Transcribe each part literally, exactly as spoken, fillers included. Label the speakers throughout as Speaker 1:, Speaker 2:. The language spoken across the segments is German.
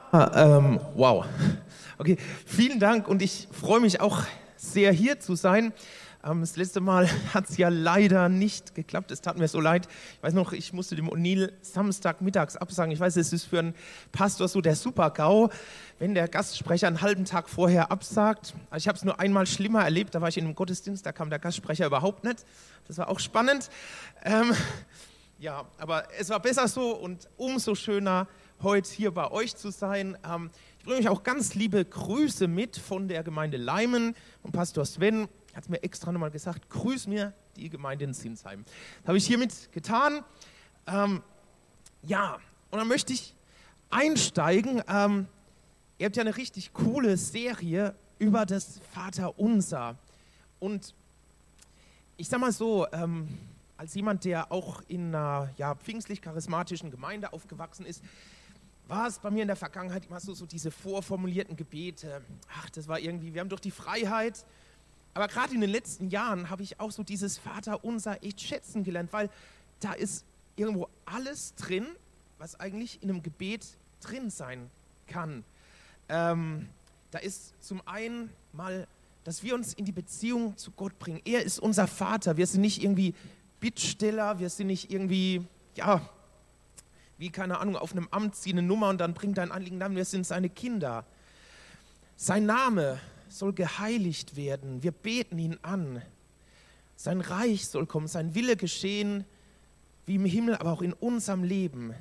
Speaker 1: Ah, ähm, wow. Okay, vielen Dank und ich freue mich auch sehr, hier zu sein. Ähm, das letzte Mal hat es ja leider nicht geklappt. Es tat mir so leid. Ich weiß noch, ich musste dem O'Neill Samstagmittags absagen. Ich weiß, es ist für einen Pastor so der Super-GAU, wenn der Gastsprecher einen halben Tag vorher absagt. Also ich habe es nur einmal schlimmer erlebt. Da war ich in einem Gottesdienst, da kam der Gastsprecher überhaupt nicht. Das war auch spannend. Ähm, ja, aber es war besser so und umso schöner, heute hier bei euch zu sein. Ähm, ich bringe euch auch ganz liebe Grüße mit von der Gemeinde Leimen und Pastor Sven hat es mir extra nochmal gesagt, grüß mir die Gemeinde in Sinsheim. Das habe ich hiermit getan. Ähm, ja, und dann möchte ich einsteigen. Ähm, ihr habt ja eine richtig coole Serie über das Vaterunser. Und ich sag mal so, ähm, als jemand, der auch in einer ja, pfingstlich-charismatischen Gemeinde aufgewachsen ist, war es bei mir in der Vergangenheit immer so, so diese vorformulierten Gebete. Ach, das war irgendwie, wir haben doch die Freiheit. Aber gerade in den letzten Jahren habe ich auch so dieses Vaterunser echt schätzen gelernt, weil da ist irgendwo alles drin, was eigentlich in einem Gebet drin sein kann. Ähm, da ist zum einen mal, dass wir uns in die Beziehung zu Gott bringen. Er ist unser Vater. Wir sind nicht irgendwie Bittsteller, wir sind nicht irgendwie, ja, wie, keine Ahnung, auf einem Amt zieh eine Nummer und dann bringt dein Anliegen dann, wir sind seine Kinder. Sein Name soll geheiligt werden, wir beten ihn an. Sein Reich soll kommen, sein Wille geschehen, wie im Himmel, aber auch in unserem Leben.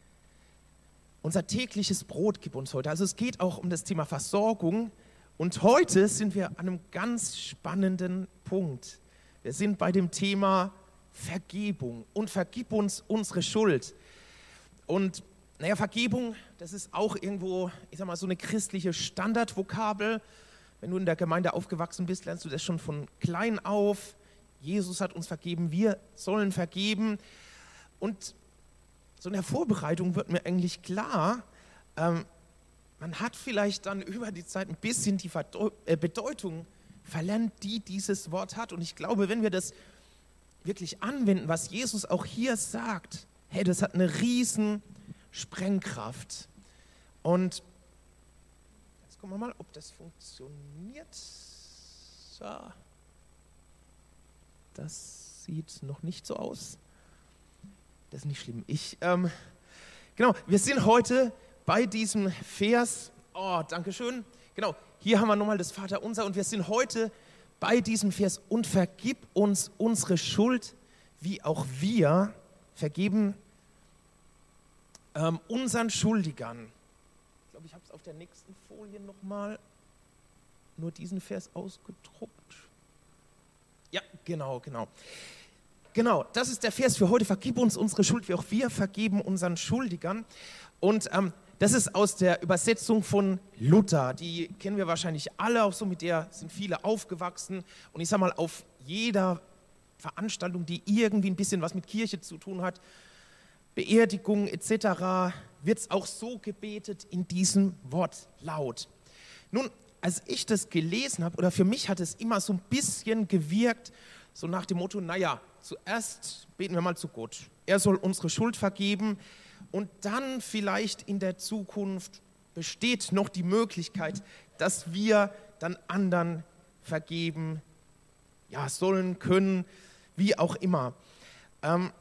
Speaker 1: Unser tägliches Brot gib uns heute. Also es geht auch um das Thema Versorgung und heute sind wir an einem ganz spannenden Punkt. Wir sind bei dem Thema Vergebung und vergib uns unsere Schuld. Und naja, Vergebung, das ist auch irgendwo, ich sag mal, so eine christliche Standardvokabel. Wenn du in der Gemeinde aufgewachsen bist, lernst du das schon von klein auf. Jesus hat uns vergeben, wir sollen vergeben. Und so in der Vorbereitung wird mir eigentlich klar, ähm, man hat vielleicht dann über die Zeit ein bisschen die Verdeu- äh, Bedeutung verlernt, die dieses Wort hat. Und ich glaube, wenn wir das wirklich anwenden, was Jesus auch hier sagt, hey, das hat eine riesen Sprengkraft. Und jetzt gucken wir mal, ob das funktioniert. So. Das sieht noch nicht so aus. Das ist nicht schlimm. Ich, ähm, genau, wir sind heute bei diesem Vers. Oh, danke schön. Genau, hier haben wir nochmal das Vaterunser und wir sind heute bei diesem Vers. Und vergib uns unsere Schuld, wie auch wir vergeben ähm, unseren Schuldigern. Ich glaube, ich habe es auf der nächsten Folie nochmal nur diesen Vers ausgedruckt. Ja, genau, genau. Genau, das ist der Vers für heute. Vergib uns unsere Schuld, wie auch wir vergeben unseren Schuldigern. Und ähm, das ist aus der Übersetzung von Luther. Die kennen wir wahrscheinlich alle, auch so mit der sind viele aufgewachsen. Und ich sage mal, auf jeder Veranstaltung, die irgendwie ein bisschen was mit Kirche zu tun hat, Beerdigung et cetera, wird es auch so gebetet in diesem Wortlaut. Nun, als ich das gelesen habe, oder für mich hat es immer so ein bisschen gewirkt, so nach dem Motto, naja, zuerst beten wir mal zu Gott. Er soll unsere Schuld vergeben und dann vielleicht in der Zukunft besteht noch die Möglichkeit, dass wir dann anderen vergeben, ja, sollen, können, wie auch immer. Ähm,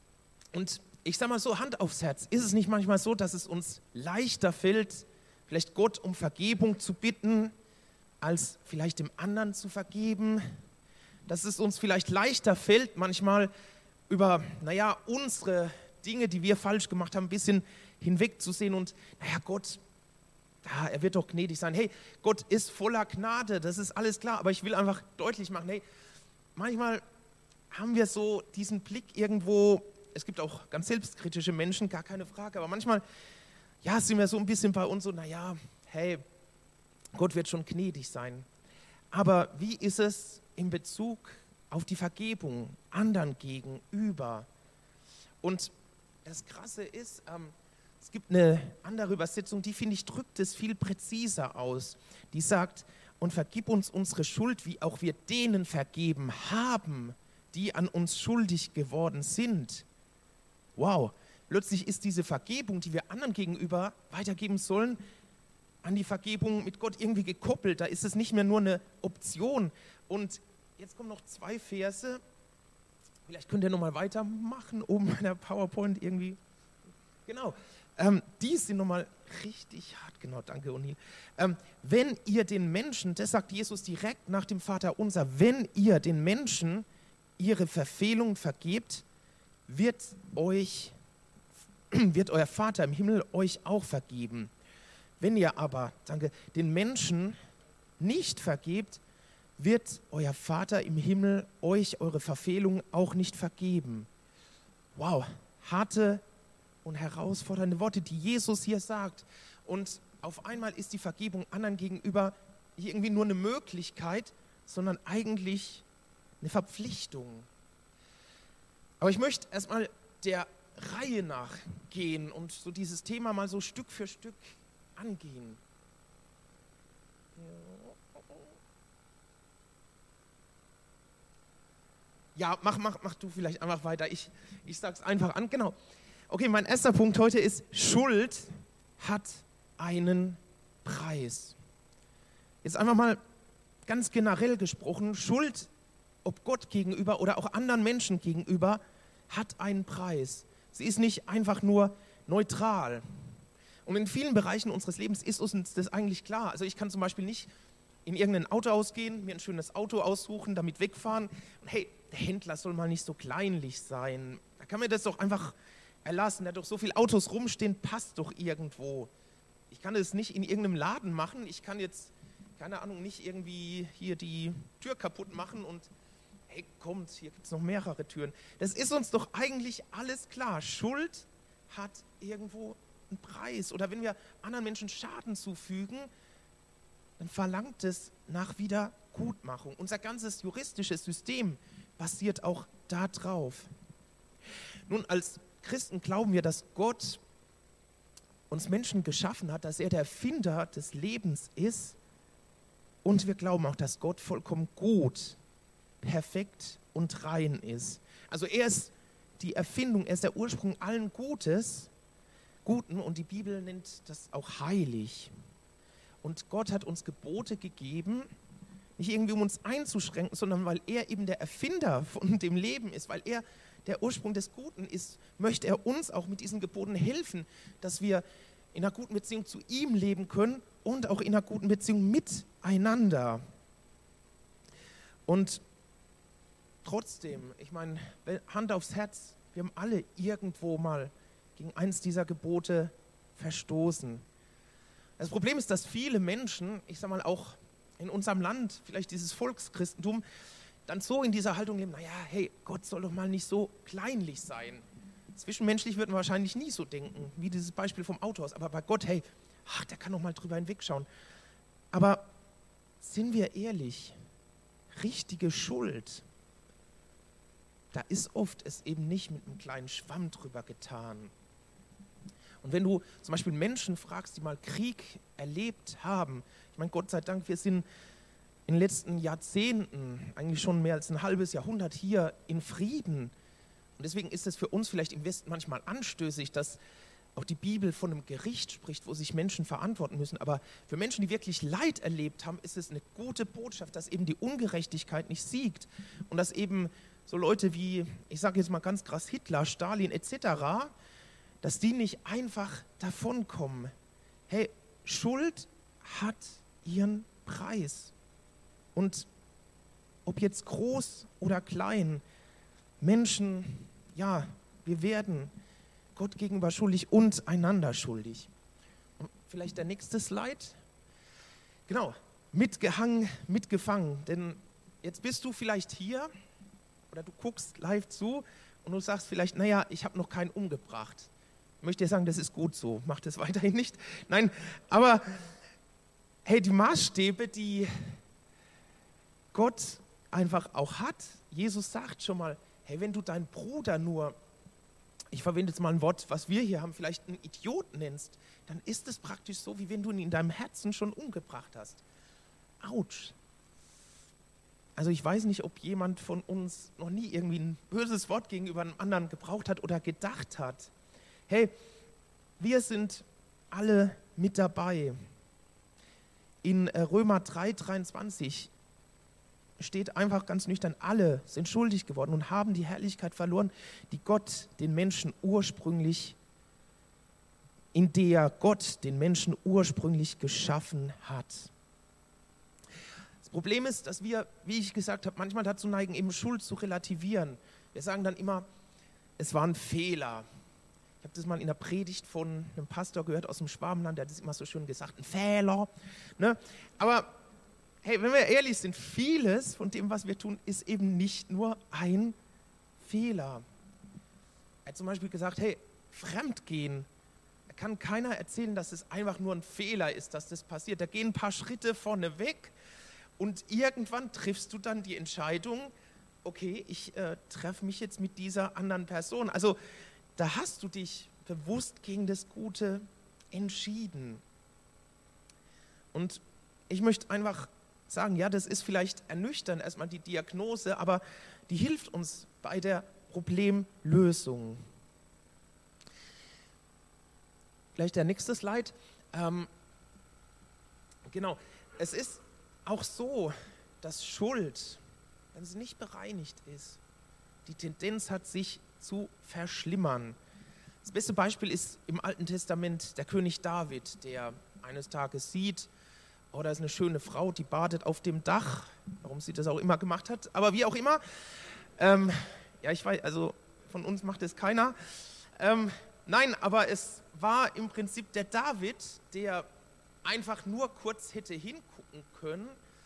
Speaker 1: und ich sage mal so, Hand aufs Herz, ist es nicht manchmal so, dass es uns leichter fällt, vielleicht Gott um Vergebung zu bitten, als vielleicht dem anderen zu vergeben? Dass es uns vielleicht leichter fällt, manchmal über, naja, unsere Dinge, die wir falsch gemacht haben, ein bisschen hinwegzusehen und, naja, Gott, ja, er wird doch gnädig sein. Hey, Gott ist voller Gnade, das ist alles klar, aber ich will einfach deutlich machen, hey, manchmal haben wir so diesen Blick irgendwo, es gibt auch ganz selbstkritische Menschen, gar keine Frage, aber manchmal, ja, sind wir so ein bisschen bei uns so, naja, hey, Gott wird schon gnädig sein. Aber wie ist es in Bezug auf die Vergebung anderen gegenüber? Und das Krasse ist, ähm, es gibt eine andere Übersetzung, die, finde ich, drückt es viel präziser aus. Die sagt, und vergib uns unsere Schuld, wie auch wir denen vergeben haben, die an uns schuldig geworden sind. Wow, plötzlich ist diese Vergebung, die wir anderen gegenüber weitergeben sollen, an die Vergebung mit Gott irgendwie gekoppelt. Da ist es nicht mehr nur eine Option. Und jetzt kommen noch zwei Verse. Vielleicht könnt ihr nochmal weitermachen, oben bei der PowerPoint irgendwie. Genau. Ähm, die sind nochmal richtig hart. Genau, danke, O'Neill. Ähm, wenn ihr den Menschen, das sagt Jesus direkt nach dem Vater unser, wenn ihr den Menschen ihre Verfehlungen vergebt, wird euch, wird euer Vater im Himmel euch auch vergeben. Wenn ihr aber, danke, den Menschen nicht vergebt, wird euer Vater im Himmel euch eure Verfehlungen auch nicht vergeben. Wow, harte und herausfordernde Worte, die Jesus hier sagt. Und auf einmal ist die Vergebung anderen gegenüber irgendwie nur eine Möglichkeit, sondern eigentlich eine Verpflichtung. Aber ich möchte erstmal der Reihe nach gehen und so dieses Thema mal so Stück für Stück angehen. Ja, mach, mach, mach du vielleicht einfach weiter. Ich, ich sag's einfach an. Genau. Okay, mein erster Punkt heute ist, Schuld hat einen Preis. Jetzt einfach mal ganz generell gesprochen, Schuld, ob Gott gegenüber oder auch anderen Menschen gegenüber, hat einen Preis. Sie ist nicht einfach nur neutral. Und in vielen Bereichen unseres Lebens ist uns das eigentlich klar. Also ich kann zum Beispiel nicht in irgendein Autohaus gehen, mir ein schönes Auto aussuchen, damit wegfahren. Und hey, der Händler soll mal nicht so kleinlich sein. Da kann mir das doch einfach erlassen. Da hat doch so viele Autos rumstehen, passt doch irgendwo. Ich kann das nicht in irgendeinem Laden machen. Ich kann jetzt, keine Ahnung, nicht irgendwie hier die Tür kaputt machen und hey, kommt, hier gibt es noch mehrere Türen. Das ist uns doch eigentlich alles klar. Schuld hat irgendwo einen Preis. Oder wenn wir anderen Menschen Schaden zufügen, dann verlangt es nach Wiedergutmachung. Unser ganzes juristisches System basiert auch darauf. Nun, als Christen glauben wir, dass Gott uns Menschen geschaffen hat, dass er der Erfinder des Lebens ist. Und wir glauben auch, dass Gott vollkommen gut, perfekt und rein ist. Also er ist die Erfindung, er ist der Ursprung allen Gutes, Guten, und die Bibel nennt das auch heilig. Und Gott hat uns Gebote gegeben, nicht irgendwie um uns einzuschränken, sondern weil er eben der Erfinder von dem Leben ist, weil er der Ursprung des Guten ist, möchte er uns auch mit diesen Geboten helfen, dass wir in einer guten Beziehung zu ihm leben können und auch in einer guten Beziehung miteinander. Und trotzdem, ich meine, Hand aufs Herz, wir haben alle irgendwo mal gegen eins dieser Gebote verstoßen. Das Problem ist, dass viele Menschen, ich sag mal auch in unserem Land, vielleicht dieses Volkschristentum, dann so in dieser Haltung leben, naja, hey, Gott soll doch mal nicht so kleinlich sein. Zwischenmenschlich würden wir wahrscheinlich nie so denken, wie dieses Beispiel vom Autohaus. Aber bei Gott, hey, ach, der kann doch mal drüber hinwegschauen. Aber sind wir ehrlich, richtige Schuld, da ist oft es eben nicht mit einem kleinen Schwamm drüber getan. Und wenn du zum Beispiel Menschen fragst, die mal Krieg erlebt haben, ich meine, Gott sei Dank, wir sind in den letzten Jahrzehnten, eigentlich schon mehr als ein halbes Jahrhundert hier in Frieden. Und deswegen ist es für uns vielleicht im Westen manchmal anstößig, dass auch die Bibel von einem Gericht spricht, wo sich Menschen verantworten müssen. Aber für Menschen, die wirklich Leid erlebt haben, ist es eine gute Botschaft, dass eben die Ungerechtigkeit nicht siegt und dass eben so Leute wie, ich sage jetzt mal ganz krass, Hitler, Stalin et cetera, dass die nicht einfach davonkommen. Hey, Schuld hat ihren Preis. Und ob jetzt groß oder klein, Menschen, ja, wir werden Gott gegenüber schuldig und einander schuldig. Und vielleicht der nächste Slide. Genau, mitgehangen, mitgefangen. Denn jetzt bist du vielleicht hier oder du guckst live zu und du sagst vielleicht, naja, ich habe noch keinen umgebracht. Ich möchte dir sagen, das ist gut so, mach das weiterhin nicht. Nein, aber hey, die Maßstäbe, die Gott einfach auch hat, Jesus sagt schon mal, hey, wenn du deinen Bruder nur, ich verwende jetzt mal ein Wort, was wir hier haben, vielleicht einen Idioten nennst, dann ist es praktisch so, wie wenn du ihn in deinem Herzen schon umgebracht hast. Autsch. Also ich weiß nicht, ob jemand von uns noch nie irgendwie ein böses Wort gegenüber einem anderen gebraucht hat oder gedacht hat. Hey, wir sind alle mit dabei. In Römer drei, dreiundzwanzig steht einfach ganz nüchtern, alle sind schuldig geworden und haben die Herrlichkeit verloren, die Gott den Menschen ursprünglich, in der Gott den Menschen ursprünglich geschaffen hat. Das Problem ist, dass wir, wie ich gesagt habe, manchmal dazu neigen, eben Schuld zu relativieren. Wir sagen dann immer, es war ein Fehler. Ich habe das mal in der Predigt von einem Pastor gehört aus dem Schwabenland, der hat das immer so schön gesagt, ein Fehler. Ne? Aber hey, wenn wir ehrlich sind, vieles von dem, was wir tun, ist eben nicht nur ein Fehler. Er hat zum Beispiel gesagt, hey, Fremdgehen, da kann keiner erzählen, dass es einfach nur ein Fehler ist, dass das passiert. Da gehen ein paar Schritte vorne weg und irgendwann triffst du dann die Entscheidung, okay, ich äh, treffe mich jetzt mit dieser anderen Person. Also da hast du dich bewusst gegen das Gute entschieden. Und ich möchte einfach sagen, ja, das ist vielleicht ernüchternd, erstmal die Diagnose, aber die hilft uns bei der Problemlösung. Gleich der nächste Slide. Ähm, genau, es ist auch so, dass Schuld, wenn sie nicht bereinigt ist, die Tendenz hat, sich zu verschlimmern. Das beste Beispiel ist im Alten Testament der König David, der eines Tages sieht, oh, da ist eine schöne Frau, die badet auf dem Dach, warum sie das auch immer gemacht hat, aber wie auch immer. Ähm, ja, ich weiß, also von uns macht es keiner. Ähm, nein, aber es war im Prinzip der David, der einfach nur kurz hätte hingucken können.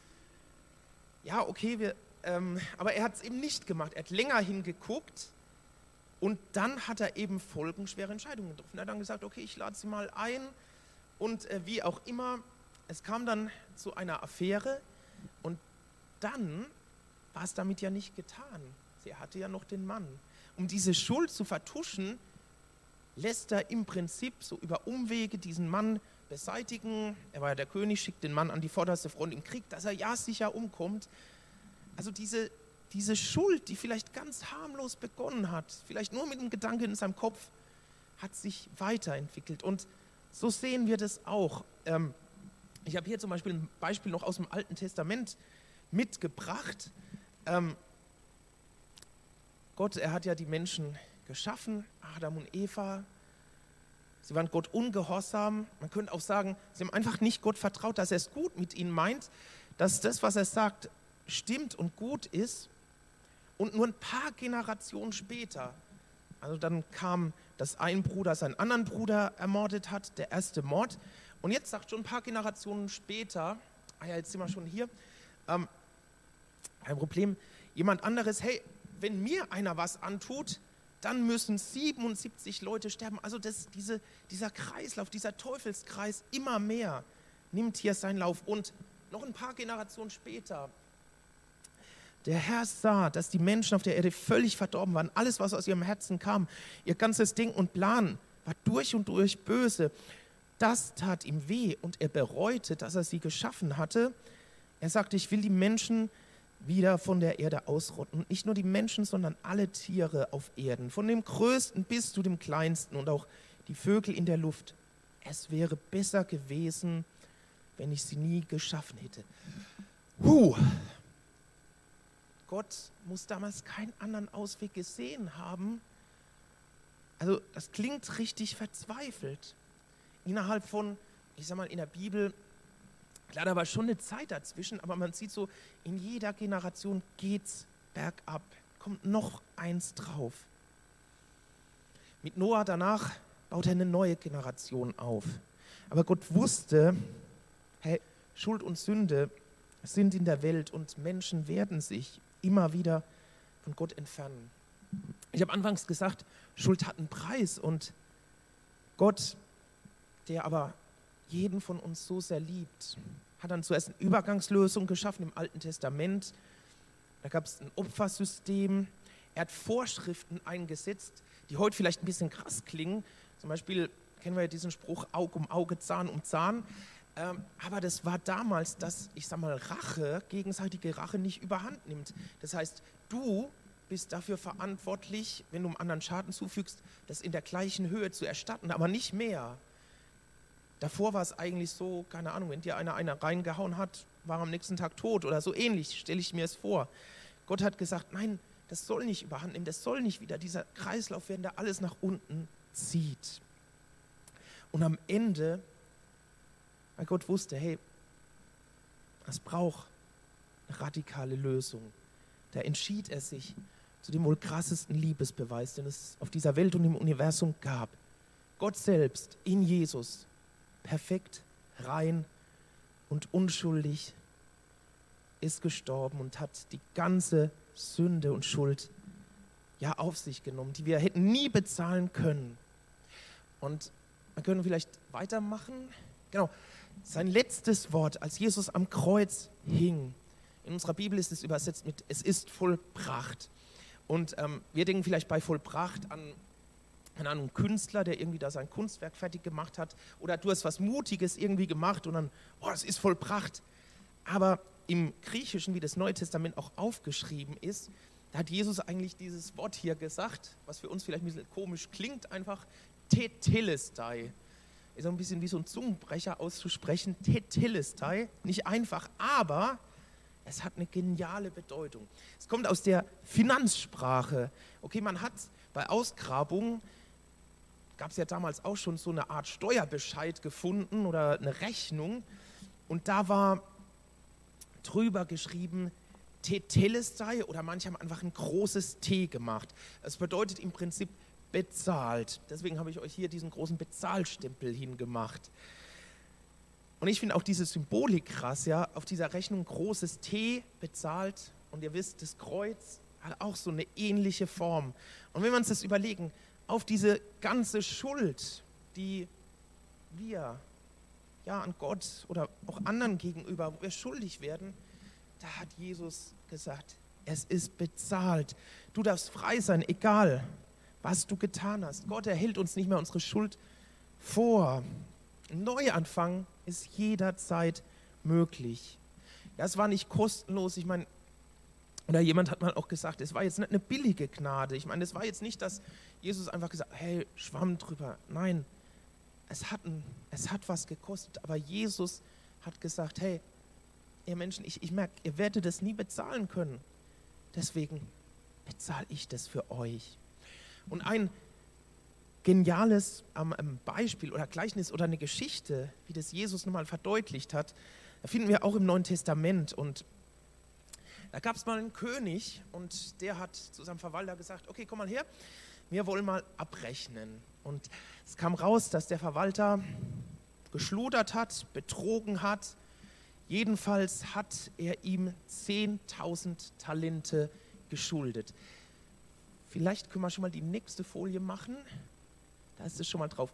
Speaker 1: Ja, okay, wir, ähm, aber er hat es eben nicht gemacht. Er hat länger hingeguckt und dann hat er eben folgenschwere Entscheidungen getroffen. Er hat dann gesagt, okay, ich lade sie mal ein und äh, wie auch immer. Es kam dann zu einer Affäre und dann war es damit ja nicht getan. Sie hatte ja noch den Mann. Um diese Schuld zu vertuschen, lässt er im Prinzip so über Umwege diesen Mann beseitigen. Er war ja der König, schickt den Mann an die vorderste Front im Krieg, dass er ja sicher umkommt. Also diese, diese Schuld, die vielleicht ganz harmlos begonnen hat, vielleicht nur mit einem Gedanken in seinem Kopf, hat sich weiterentwickelt. Und so sehen wir das auch. Ähm, ich habe hier zum Beispiel ein Beispiel noch aus dem Alten Testament mitgebracht. Ähm, Gott, er hat ja die Menschen geschaffen, Adam und Eva. Sie waren Gott ungehorsam. Man könnte auch sagen, sie haben einfach nicht Gott vertraut, dass er es gut mit ihnen meint, dass das, was er sagt, stimmt und gut ist. Und nur ein paar Generationen später, also dann kam, dass ein Bruder seinen anderen Bruder ermordet hat, der erste Mord. Und jetzt sagt schon ein paar Generationen später, ah ja, jetzt sind wir schon hier, ähm, kein Problem, jemand anderes, hey, wenn mir einer was antut, dann müssen siebenundsiebzig Leute sterben. Also das, diese, dieser Kreislauf, dieser Teufelskreis immer mehr nimmt hier seinen Lauf. Und noch ein paar Generationen später, der Herr sah, dass die Menschen auf der Erde völlig verdorben waren. Alles, was aus ihrem Herzen kam, ihr ganzes Denken und Plan war durch und durch böse. Das tat ihm weh und er bereute, dass er sie geschaffen hatte. Er sagte, ich will die Menschen wieder von der Erde ausrotten. Und nicht nur die Menschen, sondern alle Tiere auf Erden, von dem Größten bis zu dem Kleinsten und auch die Vögel in der Luft. Es wäre besser gewesen, wenn ich sie nie geschaffen hätte. Huh. Gott muss damals keinen anderen Ausweg gesehen haben. Also das klingt richtig verzweifelt. Innerhalb von, ich sag mal, in der Bibel, klar, da war schon eine Zeit dazwischen, aber man sieht so, in jeder Generation geht's bergab, kommt noch eins drauf. Mit Noah danach baut er eine neue Generation auf. Aber Gott wusste, hey, Schuld und Sünde sind in der Welt und Menschen werden sich immer wieder von Gott entfernen. Ich habe anfangs gesagt, Schuld hat einen Preis und Gott, der aber jeden von uns so sehr liebt, hat dann zuerst eine Übergangslösung geschaffen im Alten Testament. Da gab es ein Opfersystem. Er hat Vorschriften eingesetzt, die heute vielleicht ein bisschen krass klingen. Zum Beispiel kennen wir ja diesen Spruch, Auge um Auge, Zahn um Zahn. Ähm, aber das war damals, dass, ich sag mal, Rache, gegenseitige Rache nicht überhand nimmt. Das heißt, du bist dafür verantwortlich, wenn du einem anderen Schaden zufügst, das in der gleichen Höhe zu erstatten, aber nicht mehr. Davor war es eigentlich so, keine Ahnung, wenn dir einer einer reingehauen hat, war er am nächsten Tag tot oder so ähnlich, stelle ich mir es vor. Gott hat gesagt, nein, das soll nicht überhand nehmen, das soll nicht wieder dieser Kreislauf werden, der alles nach unten zieht. Und am Ende, weil Gott wusste, hey, es braucht eine radikale Lösung, da entschied er sich zu dem wohl krassesten Liebesbeweis, den es auf dieser Welt und im Universum gab. Gott selbst in Jesus, perfekt, rein und unschuldig, ist gestorben und hat die ganze Sünde und Schuld ja auf sich genommen, die wir hätten nie bezahlen können. Und wir können vielleicht weitermachen. Genau, sein letztes Wort, als Jesus am Kreuz hing. In unserer Bibel ist es übersetzt mit, es ist vollbracht. Und ähm, wir denken vielleicht bei vollbracht an, an einen Künstler, der irgendwie da sein Kunstwerk fertig gemacht hat. Oder du hast was Mutiges irgendwie gemacht und dann, oh, es ist vollbracht. Aber im Griechischen, wie das Neue Testament auch aufgeschrieben ist, da hat Jesus eigentlich dieses Wort hier gesagt, was für uns vielleicht ein bisschen komisch klingt, einfach Tetelestai. Ist so ein bisschen wie so ein Zungenbrecher auszusprechen, Tetelestai, nicht einfach, aber es hat eine geniale Bedeutung. Es kommt aus der Finanzsprache. Okay, man hat bei Ausgrabungen, gab es ja damals auch schon so eine Art Steuerbescheid gefunden oder eine Rechnung und da war drüber geschrieben Tetelestai oder manche haben einfach ein großes T gemacht. Das bedeutet im Prinzip bezahlt. Deswegen habe ich euch hier diesen großen Bezahlstempel hingemacht. Und ich finde auch diese Symbolik krass, ja, auf dieser Rechnung großes T bezahlt und ihr wisst, das Kreuz hat auch so eine ähnliche Form. Und wenn wir uns das überlegen, auf diese ganze Schuld, die wir ja, an Gott oder auch anderen gegenüber, wo wir schuldig werden, da hat Jesus gesagt, es ist bezahlt. Du darfst frei sein, egal was du getan hast. Gott erhält uns nicht mehr unsere Schuld vor. Ein Neuanfang ist jederzeit möglich. Ja, es war nicht kostenlos. Ich meine, oder jemand hat mal auch gesagt, es war jetzt nicht eine billige Gnade. Ich meine, es war jetzt nicht, dass Jesus einfach gesagt hat, hey, schwamm drüber. Nein, es hat, ein, es hat was gekostet. Aber Jesus hat gesagt, hey, ihr Menschen, ich, ich merke, ihr werdet das nie bezahlen können. Deswegen bezahle ich das für euch. Und ein geniales ähm, Beispiel oder Gleichnis oder eine Geschichte, wie das Jesus nochmal verdeutlicht hat, finden wir auch im Neuen Testament. Und da gab es mal einen König und der hat zu seinem Verwalter gesagt, okay, komm mal her, wir wollen mal abrechnen. Und es kam raus, dass der Verwalter geschludert hat, betrogen hat. Jedenfalls hat er ihm zehntausend Talente geschuldet. Vielleicht können wir schon mal die nächste Folie machen. Da ist es schon mal drauf.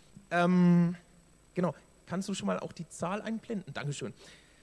Speaker 1: Ähm, genau, kannst du schon mal auch die Zahl einblenden? Dankeschön.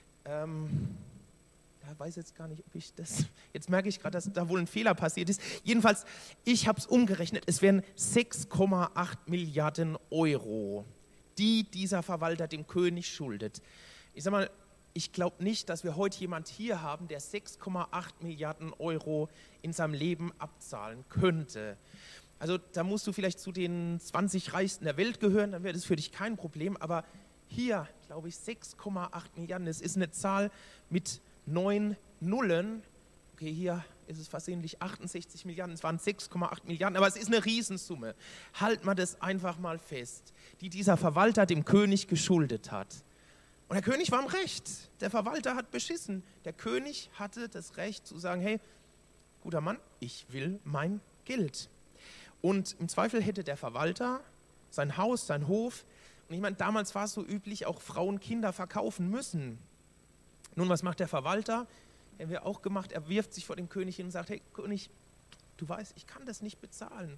Speaker 1: Ähm, da weiß jetzt gar nicht, ob ich das... Jetzt merke ich gerade, dass da wohl ein Fehler passiert ist. Jedenfalls, ich habe es umgerechnet. Es wären sechs Komma acht Milliarden Euro, die dieser Verwalter dem König schuldet. Ich sage mal, ich glaube nicht, dass wir heute jemand hier haben, der sechs Komma acht Milliarden Euro in seinem Leben abzahlen könnte. Also da musst du vielleicht zu den zwanzig Reichsten der Welt gehören, dann wäre das für dich kein Problem. Aber hier, glaube ich, sechs Komma acht Milliarden, das ist eine Zahl mit neun Nullen. Okay, hier ist es versehentlich achtundsechzig Milliarden, es waren sechs Komma acht Milliarden, aber es ist eine Riesensumme. Halt mal das einfach mal fest, die dieser Verwalter dem König geschuldet hat. Und der König war im Recht. Der Verwalter hat beschissen. Der König hatte das Recht zu sagen, hey, guter Mann, ich will mein Geld. Und im Zweifel hätte der Verwalter sein Haus, sein Hof, und ich meine, damals war es so üblich, auch Frauen Kinder verkaufen müssen. Nun, was macht der Verwalter? Er wird auch gemacht, er wirft sich vor dem König hin und sagt, hey König, du weißt, ich kann das nicht bezahlen.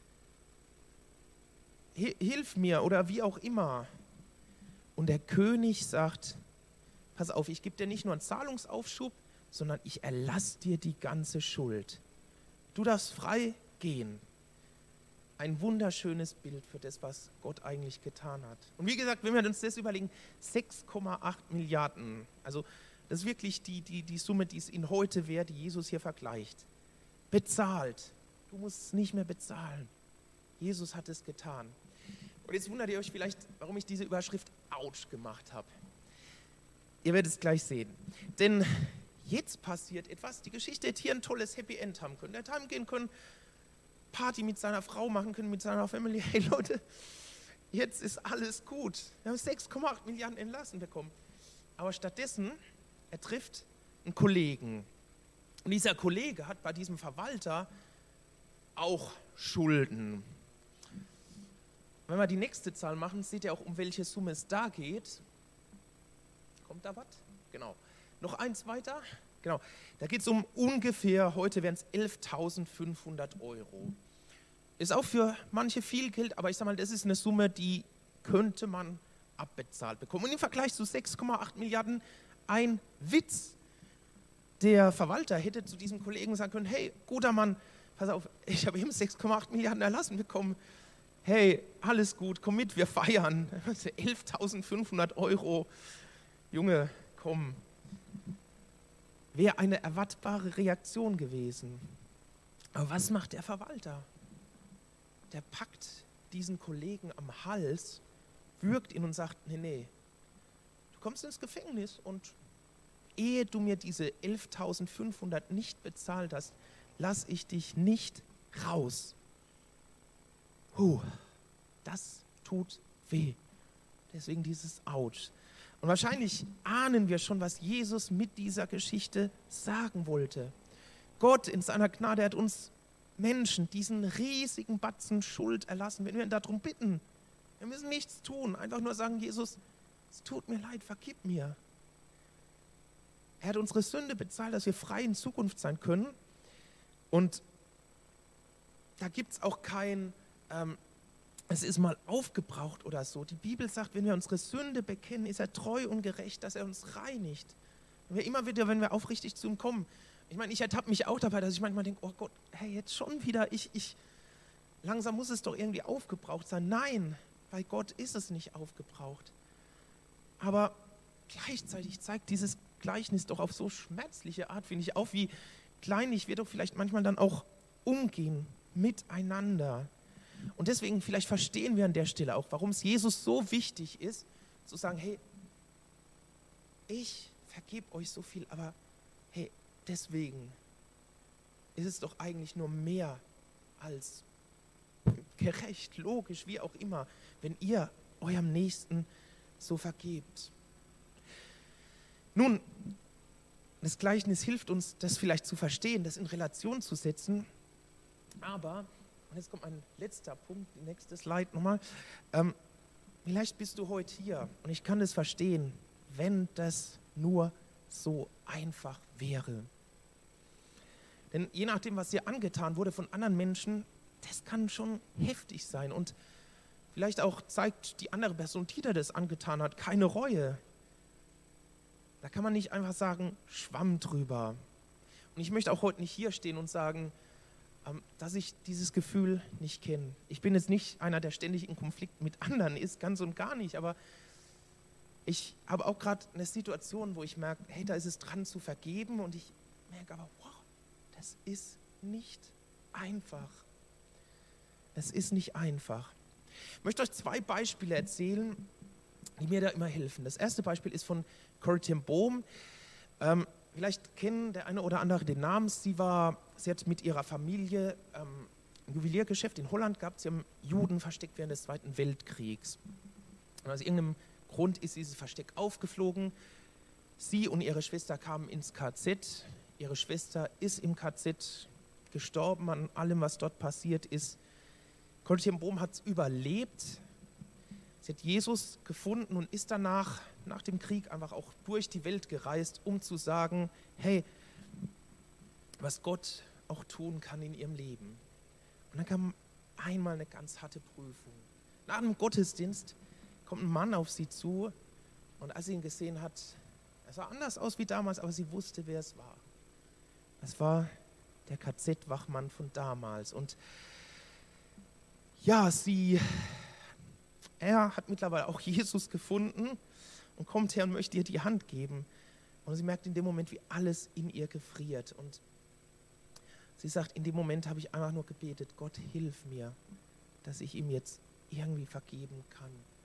Speaker 1: Hilf mir oder wie auch immer. Und der König sagt, pass auf, ich gebe dir nicht nur einen Zahlungsaufschub, sondern ich erlasse dir die ganze Schuld. Du darfst frei gehen. Ein wunderschönes Bild für das, was Gott eigentlich getan hat. Und wie gesagt, wenn wir uns das überlegen, sechs Komma acht Milliarden, also das ist wirklich die, die, die Summe, die es in heute wäre, die Jesus hier vergleicht. Bezahlt. Du musst es nicht mehr bezahlen. Jesus hat es getan. Und jetzt wundert ihr euch vielleicht, warum ich diese Überschrift Autsch gemacht habe. Ihr werdet es gleich sehen. Denn jetzt passiert etwas. Die Geschichte hätte hier ein tolles Happy End haben können. Er hätte heimgehen können, Party mit seiner Frau machen können, mit seiner Family. Hey Leute, jetzt ist alles gut. Wir haben sechs Komma acht Milliarden entlassen bekommen. Aber stattdessen, er trifft einen Kollegen. Und dieser Kollege hat bei diesem Verwalter auch Schulden. Wenn wir die nächste Zahl machen, seht ihr auch, um welche Summe es da geht. Kommt da was? Genau. Noch eins weiter. Genau. Da geht es um ungefähr, heute wären es elftausendfünfhundert Euro. Ist auch für manche viel Geld, aber ich sage mal, das ist eine Summe, die könnte man abbezahlt bekommen. Und im Vergleich zu sechs Komma acht Milliarden ein Witz. Der Verwalter hätte zu diesem Kollegen sagen können, hey, guter Mann, pass auf, ich habe eben sechs Komma acht Milliarden erlassen bekommen. Hey, alles gut, komm mit, wir feiern. elftausendfünfhundert Euro. Junge, komm. Wäre eine erwartbare Reaktion gewesen. Aber was macht der Verwalter? Der packt diesen Kollegen am Hals, würgt ihn und sagt, nee, nee, du kommst ins Gefängnis und ehe du mir diese elftausendfünfhundert nicht bezahlt hast, lass ich dich nicht raus. Huh, das tut weh. Deswegen dieses Autsch. Und wahrscheinlich ahnen wir schon, was Jesus mit dieser Geschichte sagen wollte. Gott in seiner Gnade hat uns Menschen diesen riesigen Batzen Schuld erlassen, wenn wir ihn darum bitten. Wir müssen nichts tun, einfach nur sagen, Jesus, es tut mir leid, vergib mir. Er hat unsere Sünde bezahlt, dass wir frei in Zukunft sein können. Und da gibt es auch kein, ähm, es ist mal aufgebraucht oder so. Die Bibel sagt, wenn wir unsere Sünde bekennen, ist er treu und gerecht, dass er uns reinigt. Und wir immer wieder, wenn wir aufrichtig zu ihm kommen. Ich meine, ich ertappe mich auch dabei, dass ich manchmal denke, oh Gott, hey, jetzt schon wieder, ich, ich, langsam muss es doch irgendwie aufgebraucht sein. Nein, bei Gott ist es nicht aufgebraucht. Aber gleichzeitig zeigt dieses Gleichnis doch auf so schmerzliche Art, finde ich, auf, wie kleinlich wir doch vielleicht manchmal dann auch umgehen miteinander. Und deswegen, vielleicht verstehen wir an der Stelle auch, warum es Jesus so wichtig ist, zu sagen, hey, ich vergebe euch so viel, aber hey, deswegen ist es doch eigentlich nur mehr als gerecht, logisch, wie auch immer, wenn ihr eurem Nächsten so vergebt. Nun, das Gleichnis hilft uns, das vielleicht zu verstehen, das in Relation zu setzen, aber, und jetzt kommt ein letzter Punkt, die nächste Slide nochmal, ähm, vielleicht bist du heute hier und ich kann das verstehen, wenn das nur so einfach wäre. Denn je nachdem, was dir angetan wurde von anderen Menschen, das kann schon heftig sein und vielleicht auch zeigt die andere Person, die dir das angetan hat, keine Reue. Da kann man nicht einfach sagen, Schwamm drüber. Und ich möchte auch heute nicht hier stehen und sagen, ähm, dass ich dieses Gefühl nicht kenne. Ich bin jetzt nicht einer, der ständig in Konflikt mit anderen ist, ganz und gar nicht, aber ich habe auch gerade eine Situation, wo ich merke, hey, da ist es dran zu vergeben und ich merke aber, wow, das ist nicht einfach. Es ist nicht einfach. Ich möchte euch zwei Beispiele erzählen, die mir da immer helfen. Das erste Beispiel ist von Corrie ten Boom. Ähm, vielleicht kennen der eine oder andere den Namen. Sie, war, sie hat mit ihrer Familie ähm, ein Juweliergeschäft in Holland gehabt. Sie haben Juden versteckt während des Zweiten Weltkriegs. Und aus irgendeinem Grund ist dieses Versteck aufgeflogen. Sie und ihre Schwester kamen ins K Z. Ihre Schwester ist im K Z gestorben an allem, was dort passiert ist. Corrie ten Boom hat es überlebt. Sie hat Jesus gefunden und ist danach, nach dem Krieg, einfach auch durch die Welt gereist, um zu sagen, hey, was Gott auch tun kann in ihrem Leben. Und dann kam einmal eine ganz harte Prüfung. Nach einem Gottesdienst kommt ein Mann auf sie zu und als sie ihn gesehen hat, er sah anders aus wie damals, aber sie wusste, wer es war. Es war der K Z-Wachmann von damals. Und ja, sie... Er hat mittlerweile auch Jesus gefunden und kommt her und möchte ihr die Hand geben. Und sie merkt in dem Moment, wie alles in ihr gefriert. Und sie sagt, in dem Moment habe ich einfach nur gebetet, Gott, hilf mir, dass ich ihm jetzt irgendwie vergeben kann.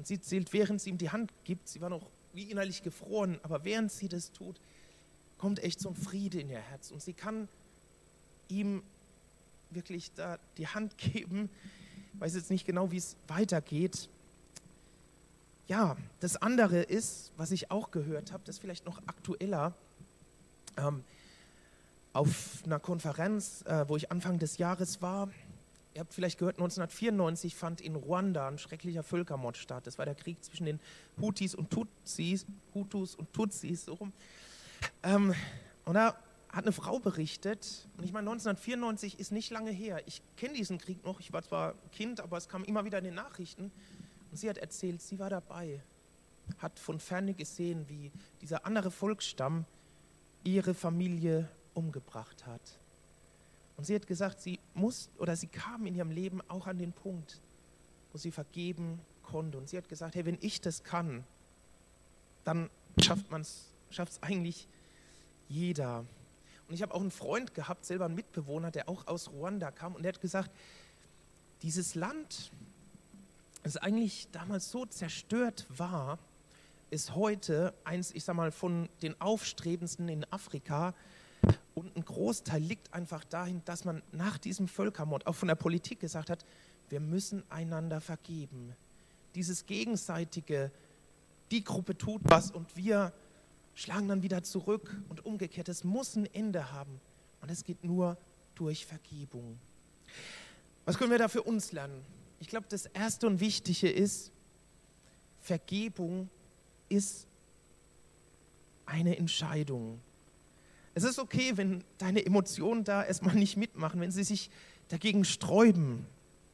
Speaker 1: Und sie zählt, während sie ihm die Hand gibt, sie war noch wie innerlich gefroren, aber während sie das tut, kommt echt so ein Friede in ihr Herz. Und sie kann ihm wirklich da die Hand geben. Ich weiß jetzt nicht genau, wie es weitergeht. Ja, das andere ist, was ich auch gehört habe, das ist vielleicht noch aktueller, ähm, auf einer Konferenz, äh, wo ich Anfang des Jahres war. Ihr habt vielleicht gehört, neunzehnhundertvierundneunzig fand in Ruanda ein schrecklicher Völkermord statt. Das war der Krieg zwischen den Hutis und Tutsis, Hutus und Tutsis, so rum. Ähm, und da hat eine Frau berichtet, und ich meine, neunzehnhundertvierundneunzig ist nicht lange her. Ich kenne diesen Krieg noch, ich war zwar Kind, aber es kam immer wieder in den Nachrichten. Und sie hat erzählt, sie war dabei, hat von Ferne gesehen, wie dieser andere Volksstamm ihre Familie umgebracht hat. Und sie hat gesagt, sie muss oder sie kam in ihrem Leben auch an den Punkt, wo sie vergeben konnte. Und sie hat gesagt, hey, wenn ich das kann, dann schafft man es, schafft es eigentlich jeder. Und ich habe auch einen Freund gehabt, selber einen Mitbewohner, der auch aus Ruanda kam, und der hat gesagt, dieses Land, das eigentlich damals so zerstört war, ist heute eins, ich sag mal, von den aufstrebendsten in Afrika. Und ein Großteil liegt einfach dahin, dass man nach diesem Völkermord auch von der Politik gesagt hat, wir müssen einander vergeben. Dieses gegenseitige, die Gruppe tut was und wir schlagen dann wieder zurück und umgekehrt. Es muss ein Ende haben. Und es geht nur durch Vergebung. Was können wir da für uns lernen? Ich glaube, das Erste und Wichtige ist, Vergebung ist eine Entscheidung. Es ist okay, wenn deine Emotionen da erstmal nicht mitmachen, wenn sie sich dagegen sträuben.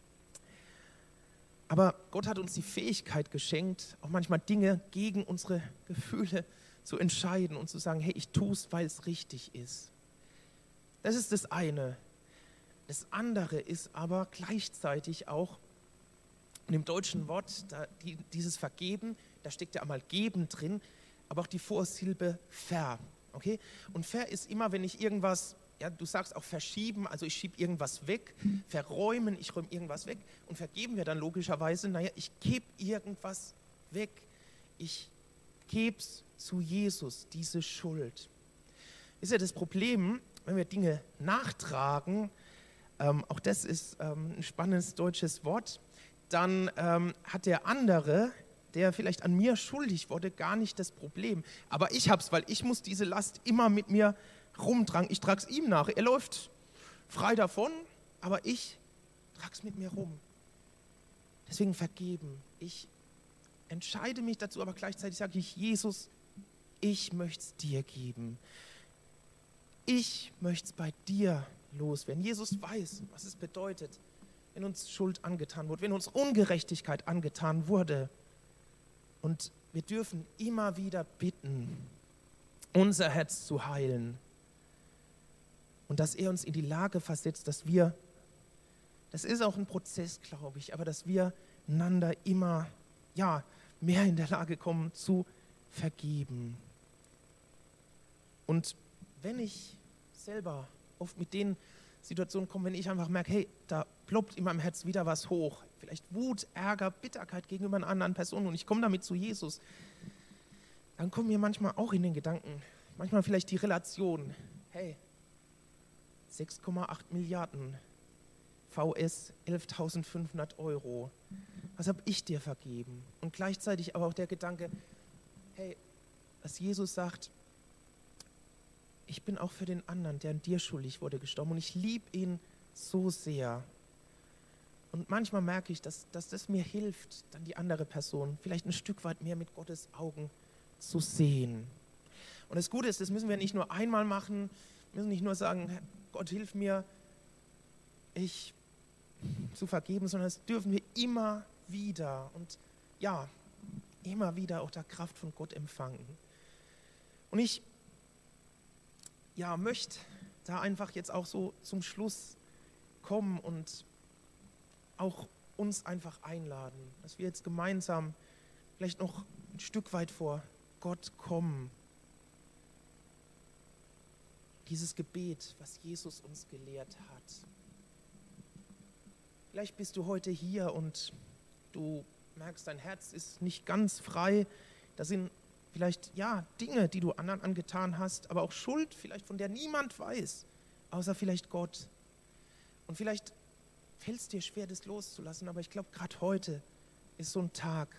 Speaker 1: Aber Gott hat uns die Fähigkeit geschenkt, auch manchmal Dinge gegen unsere Gefühle zu entscheiden und zu sagen, hey, ich tue es, weil es richtig ist. Das ist das eine. Das andere ist aber gleichzeitig auch in dem deutschen Wort, da, die, dieses Vergeben, da steckt ja einmal geben drin, aber auch die Vorsilbe ver. Okay? Und ver ist immer, wenn ich irgendwas, ja, du sagst auch verschieben, also ich schiebe irgendwas weg, verräumen, ich räume irgendwas weg, und vergeben wir dann logischerweise, naja, ich gebe irgendwas weg, ich gebe es zu Jesus, diese Schuld. Ist ja das Problem, wenn wir Dinge nachtragen, ähm, auch das ist ähm, ein spannendes deutsches Wort, dann ähm, hat der andere, der vielleicht an mir schuldig wurde, gar nicht das Problem. Aber ich hab's, weil ich muss diese Last immer mit mir rumtragen. Ich trage es ihm nach. Er läuft frei davon, aber ich trage es mit mir rum. Deswegen vergeben. Ich entscheide mich dazu, aber gleichzeitig sage ich, Jesus, ich möchte es dir geben. Ich möchte es bei dir loswerden. Jesus weiß, was es bedeutet, wenn uns Schuld angetan wurde, wenn uns Ungerechtigkeit angetan wurde. Und wir dürfen immer wieder bitten, unser Herz zu heilen. Und dass er uns in die Lage versetzt, dass wir, das ist auch ein Prozess, glaube ich, aber dass wir einander immer ja, mehr in der Lage kommen zu vergeben. Und wenn ich selber oft mit den Situationen komme, wenn ich einfach merke, hey, da ploppt in meinem Herz wieder was hoch, vielleicht Wut, Ärger, Bitterkeit gegenüber einer anderen Person, und ich komme damit zu Jesus, dann kommen mir manchmal auch in den Gedanken, manchmal vielleicht die Relation, hey, sechs Komma acht Milliarden, V S elftausendfünfhundert Euro, was habe ich dir vergeben? Und gleichzeitig aber auch der Gedanke, hey, dass Jesus sagt, ich bin auch für den anderen, der an dir schuldig wurde, gestorben, und ich liebe ihn so sehr. Und manchmal merke ich, dass, dass das mir hilft, dann die andere Person vielleicht ein Stück weit mehr mit Gottes Augen zu sehen. Und das Gute ist, das müssen wir nicht nur einmal machen, wir müssen nicht nur sagen, Gott, hilf mir, ich zu vergeben, sondern das dürfen wir immer wieder und ja, immer wieder auch der Kraft von Gott empfangen. Und ich ja, möchte da einfach jetzt auch so zum Schluss kommen und auch uns einfach einladen, dass wir jetzt gemeinsam vielleicht noch ein Stück weit vor Gott kommen. Dieses Gebet, was Jesus uns gelehrt hat. Vielleicht bist du heute hier und du merkst, dein Herz ist nicht ganz frei. Da sind vielleicht, ja, Dinge, die du anderen angetan hast, aber auch Schuld, vielleicht von der niemand weiß, außer vielleicht Gott. Und vielleicht fällt es dir schwer, das loszulassen, aber ich glaube, gerade heute ist so ein Tag.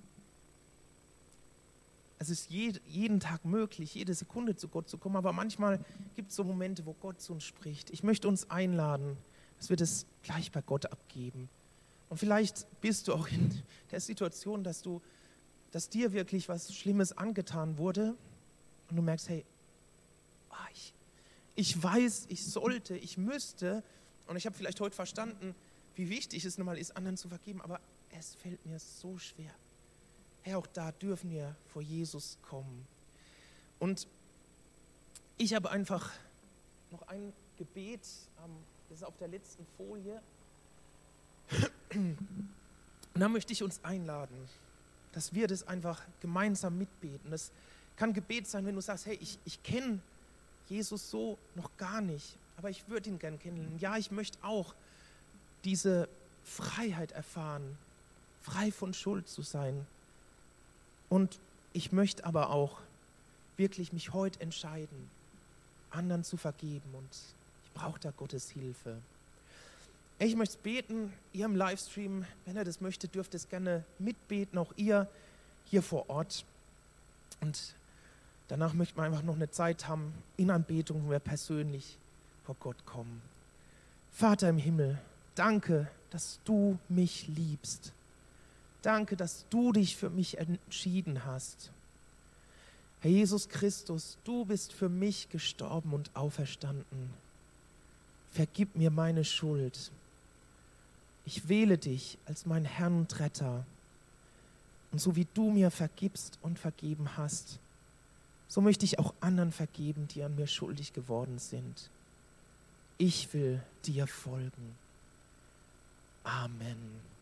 Speaker 1: Es ist jed, jeden Tag möglich, jede Sekunde zu Gott zu kommen, aber manchmal gibt es so Momente, wo Gott zu uns spricht. Ich möchte uns einladen, dass wir das gleich bei Gott abgeben. Und vielleicht bist du auch in der Situation, dass du, dass dir wirklich was Schlimmes angetan wurde und du merkst, hey, ah, ich, ich weiß, ich sollte, ich müsste, und ich habe vielleicht heute verstanden, wie wichtig es nun mal ist, anderen zu vergeben, aber es fällt mir so schwer. Hey, auch da dürfen wir vor Jesus kommen. Und ich habe einfach noch ein Gebet, das ist auf der letzten Folie. Und da möchte ich uns einladen, dass wir das einfach gemeinsam mitbeten. Das kann Gebet sein, wenn du sagst, hey, ich, ich kenne Jesus so noch gar nicht, aber ich würde ihn gern kennenlernen. Ja, ich möchte auch diese Freiheit erfahren, frei von Schuld zu sein. Und ich möchte aber auch wirklich mich heute entscheiden, anderen zu vergeben. Und ich brauche da Gottes Hilfe. Ich möchte beten, ihr im Livestream, wenn ihr das möchtet, dürft es gerne mitbeten, auch ihr hier vor Ort. Und danach möchten wir einfach noch eine Zeit haben in Anbetung, wo wir persönlich vor Gott kommen. Vater im Himmel, danke, dass du mich liebst. Danke, dass du dich für mich entschieden hast. Herr Jesus Christus, du bist für mich gestorben und auferstanden. Vergib mir meine Schuld. Ich wähle dich als mein Herrn und Retter. Und so wie du mir vergibst und vergeben hast, so möchte ich auch anderen vergeben, die an mir schuldig geworden sind. Ich will dir folgen. Amen.